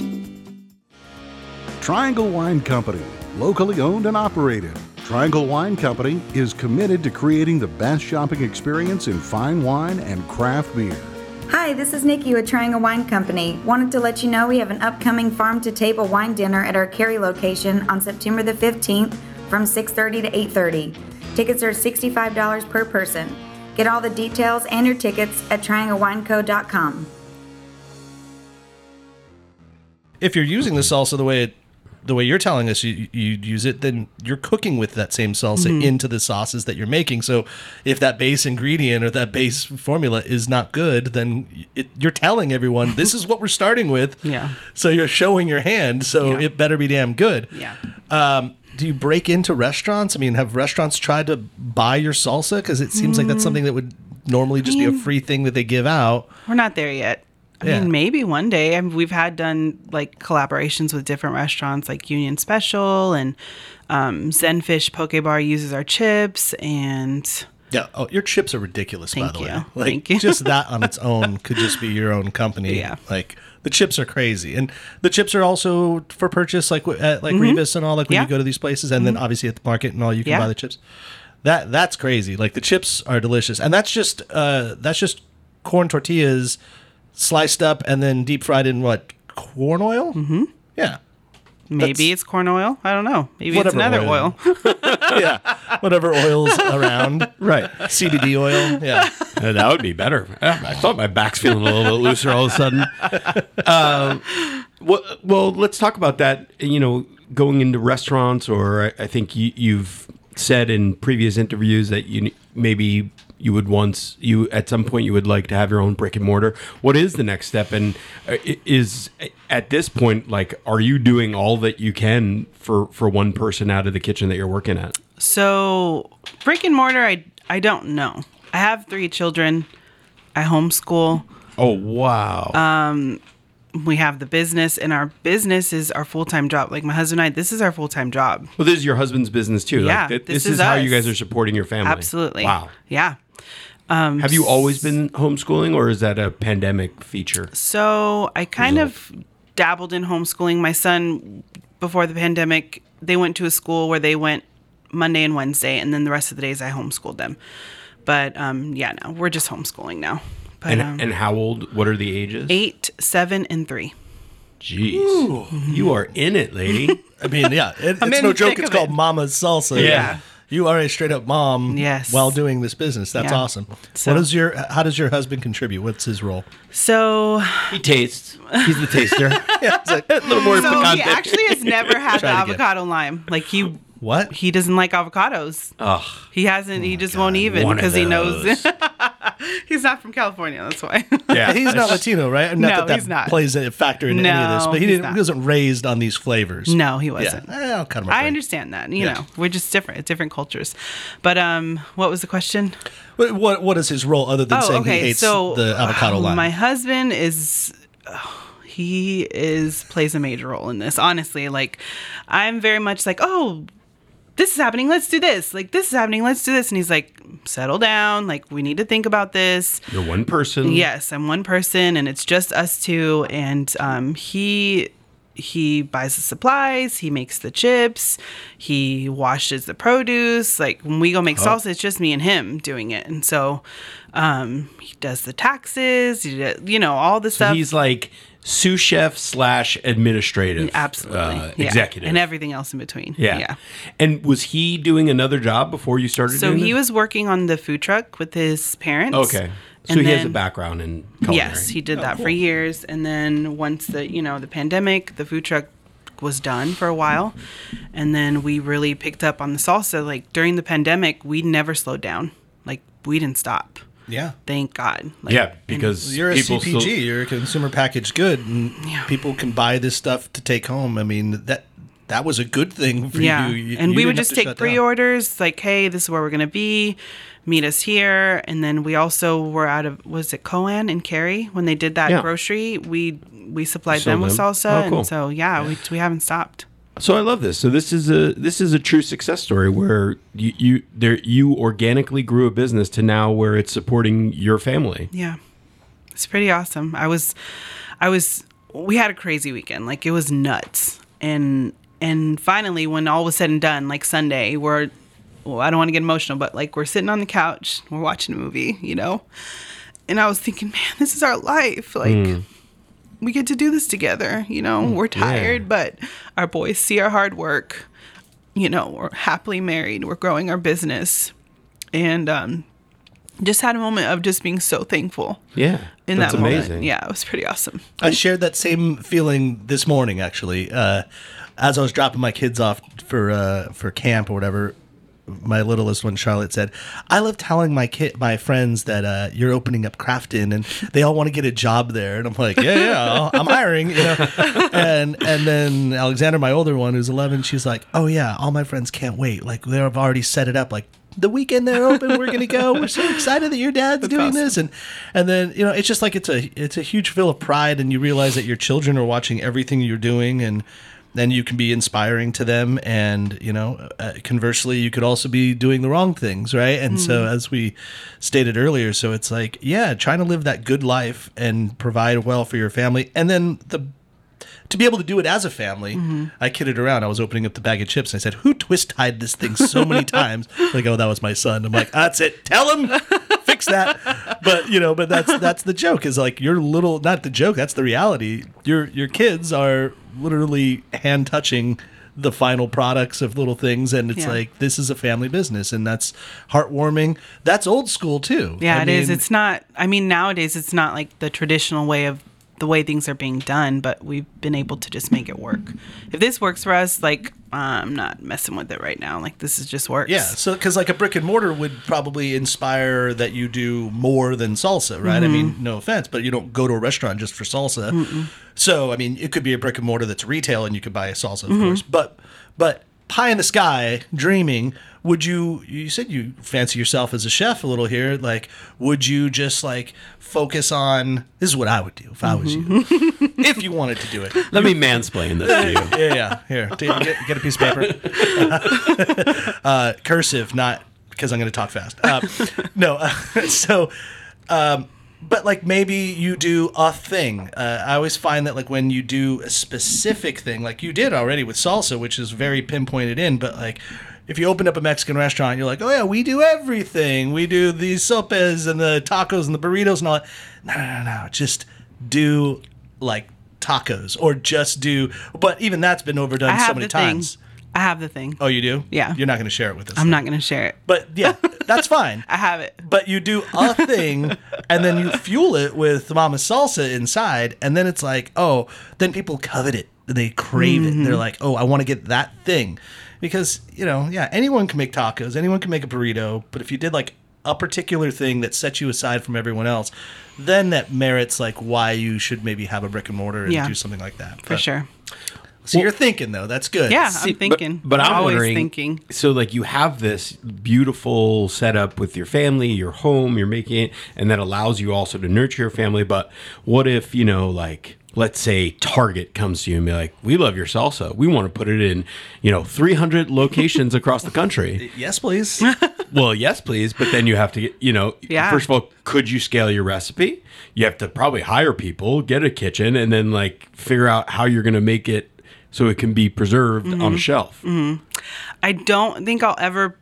Triangle Wine Company, locally owned and operated. Triangle Wine Company is committed to creating the best shopping experience in fine wine and craft beer. Hi, this is Nikki with Triangle Wine Company. Wanted to let you know we have an upcoming farm-to-table wine dinner at our Cary location on September the fifteenth from six thirty to eight thirty. Tickets are sixty-five dollars per person. Get all the details and your tickets at triangle wine co dot com. If you're using the salsa the way it, the way you're telling us you, you use it, then you're cooking with that same salsa Mm-hmm. into the sauces that you're making. So if that base ingredient or that base formula is not good, then it, you're telling everyone this is what we're starting with. Yeah. So you're showing your hand. So Yeah. it better be damn good. Yeah. Um, do you break into restaurants? I mean, have restaurants tried to buy your salsa? Because it seems like that's something that would normally just be a mean- free thing that they give out. We're not there yet. I Yeah. mean, maybe one day. I mean, we've had done like collaborations with different restaurants, like Union Special and um, Zen Fish Poke Bar uses our chips, and Yeah. Oh, your chips are ridiculous, Thank by the you. way. Like, Thank you. just that on its own could just be your own company. Yeah. Like, the chips are crazy. And the chips are also for purchase, like at like Rebus and all, like when Yeah. you go to these places. And then obviously at the market and all, you can Yeah. buy the chips. That That's crazy. Like, the chips are delicious. And that's just uh, that's just corn tortillas sliced up and then deep fried in what? Corn oil? Mm-hmm. Yeah. Maybe That's- it's corn oil. I don't know. Maybe it's Whatever another oil. oil. Yeah. Whatever oil's around. Right. C B D oil. Yeah. Uh, that would be better. Uh, I thought my back's feeling a little bit looser all of a sudden. Uh, well, well, let's talk about that. You know, going into restaurants, or I, I think you, you've said in previous interviews that you maybe you would once you at some point you would like to have your own brick and mortar. What is the next step, and uh, is at this point, like, are you doing all that you can for for one person out of the kitchen that you're working at? So brick and mortar, I I don't know. I have three children. I homeschool. Oh wow! We have the business, and our business is our full time job. Like my husband and I, this is our full time job. Well, this is your husband's business too. Yeah, like, th- this this, is, is how you us. guys are supporting your family. Absolutely. Wow. Yeah. Have you always been homeschooling, or is that a pandemic feature? So I kind Result. of dabbled in homeschooling. My son, before the pandemic, they went to a school where they went Monday and Wednesday, and then the rest of the days I homeschooled them. But um, yeah, no, we're just homeschooling now. But, And um, and how old? What are the ages? eight, seven, and three. Jeez, you are in it, lady. I mean, yeah, it, I'm it's in no the joke. thick It's of called it. Mama's Salsa. Yeah. You are a straight up mom. Yes. While doing this business, that's Yeah. awesome. So- what is your? How does your husband contribute? What's his role? So, He tastes. He's the taster. Yeah, it's like, a little more so he picante. actually has never had the Try it again. avocado lime. Like he what? he doesn't like avocados. Ugh. He hasn't. he just won't even one of because he knows those. he's not from California. That's why. Yeah, He's not Latino, right? Not No, that that he's not. plays a factor in any of this, No, but he he's didn't. not. He wasn't raised on these flavors. No, he Yeah, wasn't. Eh, I'll cut him. I understand that. You Yeah. know, we're just different. It's different cultures. But um, what was the question? What, what What is his role other than Oh, saying okay. he hates so the avocado lime? My husband is. oh, he is plays a major role in this. Honestly, like I'm very much like, oh, this is happening. Let's do this. Like this is happening. Let's do this. And he's like, settle down. Like we need to think about this. You're one person. Yes, I'm one person, and it's just us two. And um, he he buys the supplies, he makes the chips, he washes the produce. Like when we go make salsa, it's just me and him doing it. And so um, he does the taxes, he did, you know, all the So stuff. he's like sous chef slash administrative. Absolutely, uh, yeah. executive, and everything else in between. Yeah. yeah. And was he doing another job before you started? So doing he this? was working on the food truck with his parents. Okay. So And he has a then- background in culinary. Yes, he did that for years, and then once the you know the pandemic, the food truck was done for a while, and then we really picked up on the salsa. Like during the pandemic, we never slowed down. Like we didn't stop. yeah. Thank God. Like, Yeah, because You're a people C P G. still- You're a consumer packaged good, and people can buy this stuff to take home. I mean that that was a good thing for yeah, you. You- and you we didn't would have just to take shut down. pre-orders. Like, hey, this is where we're gonna be. Meet us here, and then we also were out of was it Coan and Cary when they did that Yeah. grocery. We we supplied Sold them with them. salsa, Oh, cool. and so yeah, we we haven't stopped. So I love this. So this is a this is a true success story where you you there you organically grew a business to now where it's supporting your family. Yeah. It's pretty awesome. I was I was we had a crazy weekend. Like it was nuts. And and finally when all was said and done, like Sunday, we're well, I don't want to get emotional, but like we're sitting on the couch, we're watching a movie, you know? And I was thinking, man, this is our life. Like we get to do this together, you know? We're tired, but our boys see our hard work. You know, we're happily married. We're growing our business. And um just had a moment of just being so thankful Yeah, in that's that moment. amazing. Yeah, it was pretty awesome. I shared that same feeling this morning, actually, uh, as I was dropping my kids off for uh, for camp or whatever. My littlest one, Charlotte, said, "I love telling my kid, my friends that uh, you're opening up Crafton, and they all want to get a job there." And I'm like, "Yeah, yeah, I'll- I'm hiring." You know, and and then Alexander, my older one, who's eleven, she's like, "Oh yeah, all my friends can't wait. Like they've already set it up. Like the weekend they're open, we're gonna go. We're so excited that your dad's doing this." And and then you know, it's just like it's a it's a huge feel of pride, and you realize that your children are watching everything you're doing, and then you can be inspiring to them, and you know, uh, conversely, you could also be doing the wrong things, right? And mm-hmm. so, as we stated earlier, so it's like, yeah, trying to live that good life and provide well for your family, and then the to be able to do it as a family. Mm-hmm. I kidded around. I was opening up the bag of chips and I said, "Who twist tied this thing so many times?" Like, oh, that was my son. I'm like, that's it. Tell him, fix that. But you know, but that's that's the joke. Is like your little, not the joke. That's the reality. Your your kids are literally hand touching the final products of little things, and it's yeah. like, this is a family business, and that's heartwarming. That's old school too. Yeah, I it mean, is. It's not. I mean, nowadays it's not like the traditional way of the way things are being done, but we've been able to just make it work. If this works for us, like, I'm not messing with it right now. Like, this is just works. Yeah, so because like a brick and mortar would probably inspire that you do more than salsa, right? Mm-hmm. I mean, no offense, but you don't go to a restaurant just for salsa. Mm-mm. So, I mean, it could be a brick and mortar that's retail and you could buy a salsa, of mm-hmm. course. But, but pie in the sky, dreaming, would you, you said you fancy yourself as a chef a little here, like, would you just like focus on, this is what I would do if I was mm-hmm. you, if you wanted to do it. Let me mansplain this to you. Yeah, yeah, here, get, get a piece of paper. uh, cursive, not because I'm going to talk fast. Uh, no, uh, so, um, but like maybe you do a thing. Uh, I always find that like when you do a specific thing, like you did already with salsa, which is very pinpointed in, but like if you open up a Mexican restaurant, you're like, oh yeah, we do everything. We do the sopes and the tacos and the burritos and all that. No, no, no, no. Just do like tacos or just do, but even that's been overdone so many times. Thing. I have the thing. Oh, you do? Yeah. You're not going to share it with us. I'm then. not going to share it. But yeah, that's fine. I have it. But you do a thing and then you fuel it with mama salsa inside. And then it's like, oh, then people covet it. They crave mm-hmm. it. They're like, oh, I want to get that thing. Because, you know, yeah, anyone can make tacos. Anyone can make a burrito. But if you did like a particular thing that sets you aside from everyone else, then that merits like why you should maybe have a brick and mortar and yeah. do something like that. For but, sure. So well, you're thinking, though. That's good. Yeah, See, I'm thinking. But, but I'm, I'm always wondering, thinking. So, like, you have this beautiful setup with your family, your home, you're making it, and that allows you also to nurture your family. But what if, you know, like, let's say Target comes to you and be like, we love your salsa. We want to put it in, you know, three hundred locations across the country. Yes, please. Well, yes, please. But then you have to get, you know, yeah. first of all, could you scale your recipe? You have to probably hire people, get a kitchen, and then, like, figure out how you're going to make it so it can be preserved mm-hmm. on a shelf. Mm-hmm. I don't think I'll ever,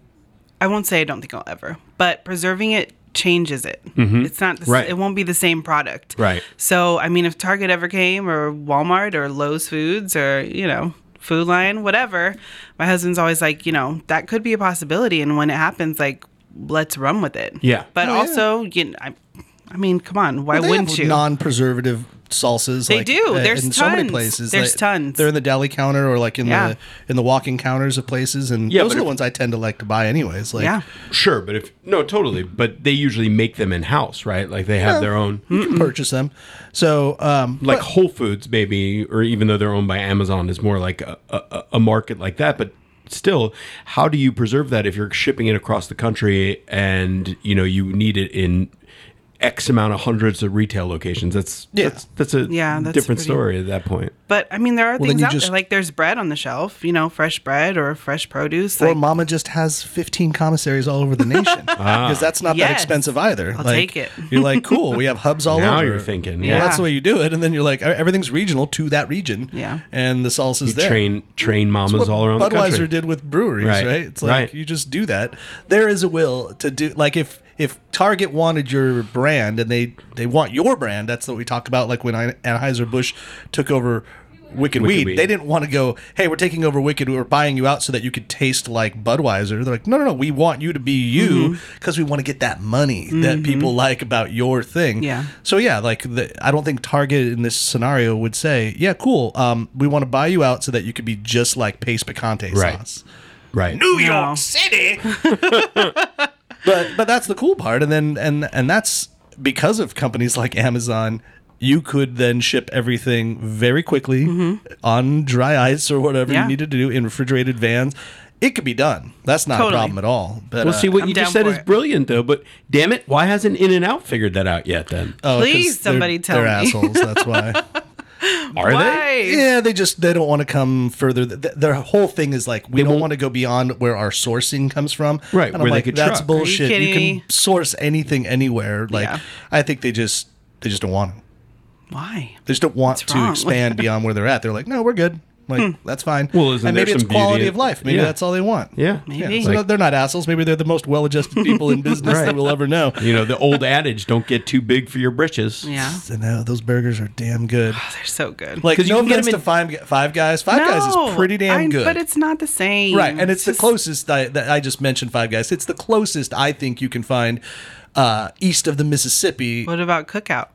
I won't say I don't think I'll ever, but preserving it changes it. Mm-hmm. It's not, the, right. it won't be the same product. Right. So, I mean, if Target ever came or Walmart or Lowe's Foods or, you know, Food Lion, whatever, my husband's always like, you know, that could be a possibility. And when it happens, like, let's run with it. Yeah. But oh, also, yeah. you know, I, I mean, come on, why well, wouldn't you? Non-preservative salsas. They like, do. There's in tons. so many places. There's like, tons. They're in the deli counter or like in yeah. the in the walking counters of places, and yeah, those are the if, ones I tend to like to buy anyways. Like, yeah, sure, but if no, totally, but they usually make them in house, right? Like they have yeah, their own. You can purchase them. So, um, like but, Whole Foods, maybe, or even though they're owned by Amazon, is more like a, a, a market like that, but. Still, how do you preserve that if you're shipping it across the country and you know you need it in X amount of hundreds of retail locations? That's yeah. that's, that's a yeah, that's different pretty, story at that point. But I mean, there are well, things out just, there like there's bread on the shelf, you know, fresh bread or fresh produce. Or like, Mama just has fifteen commissaries all over the nation because ah. that's not yes. that expensive either. I'll like, take it. You're like, cool, we have hubs all now over. Now you're thinking, yeah. yeah, well, that's the way you do it, and then you're like, everything's regional to that region. Yeah, and the salsa's you there. Train train mamas all around Budweiser the country. Budweiser did with breweries, right? right? It's like right. you just do that. There is a will to do. Like if if Target wanted your brand and they they want your brand, that's what we talked about. Like when Anheuser-Busch took over Wicked, Wicked Weed, Weed, they didn't want to go, hey, we're taking over Wicked, we're buying you out so that you could taste like Budweiser. They're like, no, no, no, we want you to be you because mm-hmm. we want to get that money mm-hmm. that people like about your thing. Yeah. So yeah, like the, I don't think Target in this scenario would say, yeah, cool, um, we want to buy you out so that you could be just like Pace Picante right. sauce. Right. New York no. City. but but that's the cool part, and then and and that's because of companies like Amazon. You could then ship everything very quickly mm-hmm. on dry ice or whatever yeah. you needed to do in refrigerated vans. It could be done. That's not totally. a problem at all. But, well, uh, see, what I'm you just said is it. brilliant, though. But damn it, why hasn't In-N-Out figured that out yet then? Oh, please, somebody they're, tell they're me. They're assholes, that's why. Are Why? they? Yeah, they just they don't want to come further. Th- Their whole thing is like we They don't won't- want to go beyond where our sourcing comes from. Right, and I'm where they like, could that's truck. bullshit. Are you You, kidding can source anything anywhere. Like Yeah. I think they just they just don't want to. Why? They just don't want What's to wrong? expand beyond where they're at. They're like, no, we're good. Like that's fine. Well, isn't and there maybe it's some beauty quality in- of life. Maybe Yeah. that's all they want. Yeah. Maybe. So Like- they're not assholes. Maybe they're the most well-adjusted people in business that we'll ever know. You know, the old adage, don't get too big for your britches. Yeah. And uh, those burgers are damn good. They're so good. Like 'Cause you no can get offense them to five, five Guys. Five Guys is pretty damn I- good. But it's not the same. Right, and it's, the just- closest I, that I just mentioned. Five Guys. It's the closest I think you can find uh, east of the Mississippi. What about Cookout?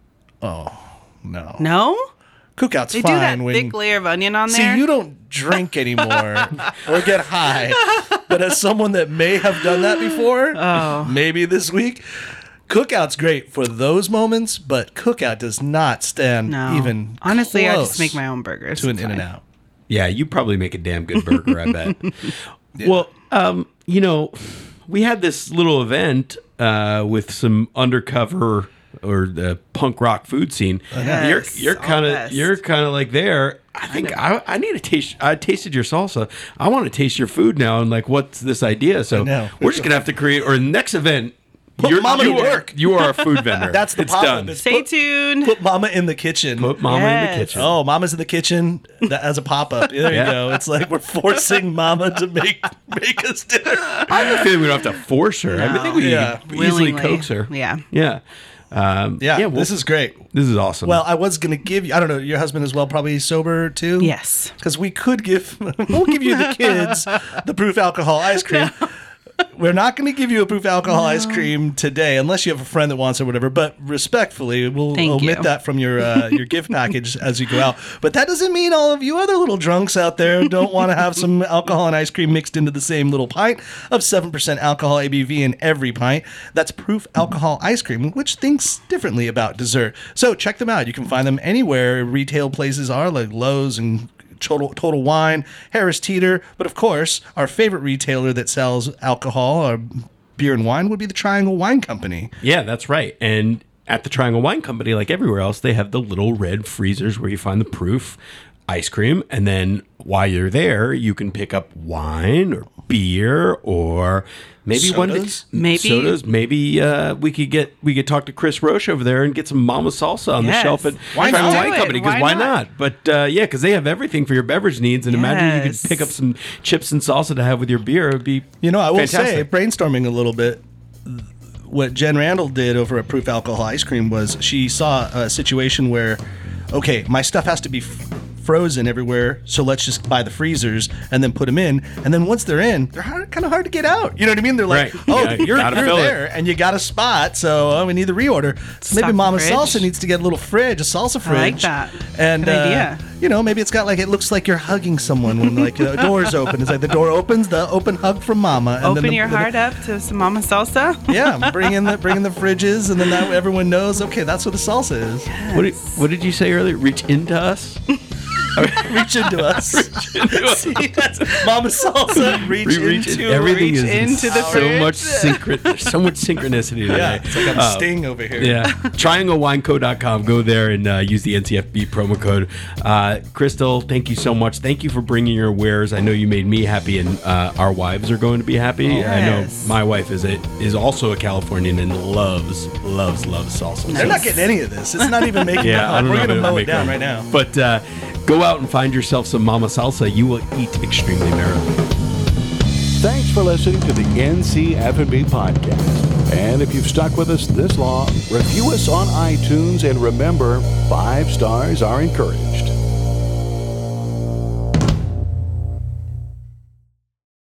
Oh no, No? Cookout's They fine do that when thick layer of onion on see there. you don't drink anymore or get high. But as someone that may have done that before, Oh. maybe this week, Cookout's great for those moments. But Cookout does not stand No. even Honestly, I close just make my own burgers. to an It's In and fine. Out. Yeah, you probably make a damn good burger, I bet. Well, um, you know, we had this little event uh, with some undercover or the punk rock food scene. Yes, you're you're all kind of best. you're kind of like there. I think I, I need to taste. I tasted your salsa. I want to taste your food now. And like, what's this idea? So know. we're just gonna have to create. Or next event, Put you're, Mama you to are, work. You are a food vendor. That's the it's pop-up. done. It's Stay put- tuned. Put Mama in the kitchen. Put mama in Yes. the kitchen. Oh, Mama's in the kitchen that, as a pop up. There Yeah. you go. It's like we're forcing Mama to make make us dinner. I have a feeling we don't have to force her. I, mean, I think we Yeah. can easily Willingly. coax her. Yeah. Yeah. Um, Yeah, well, this is great. this is awesome. Well, I was gonna give you. I don't know. Your husband as well, probably sober too. Yes. Because we could give. We'll give you the kids the proof alcohol ice cream. We're not going to give you a proof alcohol ice cream today, unless you have a friend that wants it or whatever. But respectfully, we'll Thank omit you. that from your uh, your gift package as you go out. But that doesn't mean all of you other little drunks out there don't want to have some alcohol and ice cream mixed into the same little pint of seven percent alcohol A B V in every pint. That's proof alcohol ice cream, which thinks differently about dessert. So check them out. You can find them anywhere retail places are, like Lowe's and Total, Total Wine, Harris Teeter, but of course, our favorite retailer that sells alcohol or beer and wine would be the Triangle Wine Company. yeah, that's right. And at the Triangle Wine Company, like everywhere else, they have the little red freezers where you find the proof ice cream. And then while you're there, you can pick up wine or beer or maybe one Sodas? Maybe- sodas. Maybe uh, we could get we could talk to Chris Roche over there and get some Mama Salsa on Yes. the shelf at Why Triangle not? Wine Do it. Company. Because Why why, not? not? But uh, yeah, because they have everything for your beverage needs. And imagine you Yes. could pick up some chips and salsa to have with your beer. It would be You know, I will say, fantastic. brainstorming a little bit, what Jen Randall did over at Proof Alcohol Ice Cream was she saw a situation where, okay, my stuff has to be f- frozen everywhere, so let's just buy the freezers and then put them in. And then once they're in, they're hard, kind of hard to get out. You know what I mean? They're like, Right. oh, Yeah, you you're, gotta you're fill it. there, and you got a spot, so oh, we need the reorder. So maybe Stock Mama fridge. Salsa needs to get a little fridge, a salsa fridge. I like that. And Good uh, idea. you know, maybe it's got like it looks like you're hugging someone when like the door's open. It's like the door opens, the open hug from Mama. And Open then the, your the- heart up to some Mama Salsa. Yeah, bring in the bring in the fridges, and then that way everyone knows. Okay, that's what the salsa is. What did, what did you say earlier? Reach into us? Reach into us. See, that's Mama Salsa. Reach, We reach into in- everything reach is in into the so fridge. much synchro- there's so much synchronicity today. Yeah, it's like I'm Uh, Sting over here. Yeah, triangle wine co dot com. Go there and uh, use the N C F B promo code. Uh, Crystal, thank you so much. Thank you for bringing your wares. I know you made me happy, and uh, our wives are going to be happy. I know Yes. my wife is a, is also a Californian and loves loves loves salsa. They're not getting any of this. It's not even making. Yeah, it I up. don't We're know gonna if it'll mow it make down them. right now. But uh, go out and find yourself some Mama Salsa. You will eat extremely merrily. Thanks for listening to the N C F and B podcast. And if you've stuck with us this long, review us on iTunes and remember, five stars are encouraged.